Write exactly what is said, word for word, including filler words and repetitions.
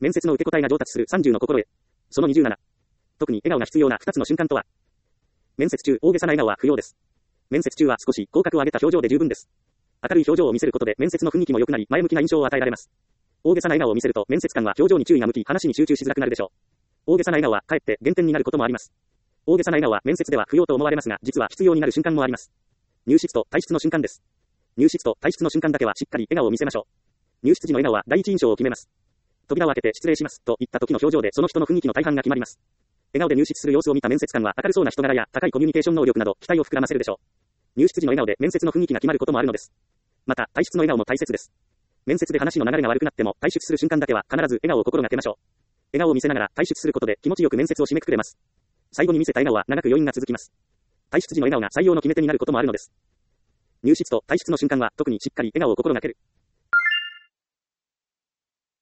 面接の受け答えが上達するさんじゅうの心得。そのにじゅうなな。特に笑顔が必要なふたつの瞬間とは。面接中、大げさな笑顔は不要です。面接中は少し口角を上げた表情で十分です。明るい表情を見せることで面接の雰囲気も良くなり、前向きな印象を与えられます。大げさな笑顔を見せると面接官は表情に注意が向き、話に集中しづらくなるでしょう。大げさな笑顔はかえって減点になることもあります。大げさな笑顔は面接では不要と思われますが、実は必要になる瞬間もあります。入室と退出の瞬間です。入室と退出の瞬間だけはしっかり笑顔を見せましょう。入室時の笑顔は第一印象を決めます。扉を開けて失礼しますと言った時の表情でその人の雰囲気の大半が決まります。笑顔で入室する様子を見た面接官は明るそうな人柄や高いコミュニケーション能力など期待を膨らませるでしょう。入室時の笑顔で面接の雰囲気が決まることもあるのです。また、退出の笑顔も大切です。面接で話の流れが悪くなっても退出する瞬間だけは必ず笑顔を心がけましょう。笑顔を見せながら退出することで気持ちよく面接を締めくくれます。最後に見せた笑顔は長く余韻が続きます。退出時の笑顔が採用の決め手になることもあるのです。入室と退出の瞬間は特にしっかり笑顔を心がける。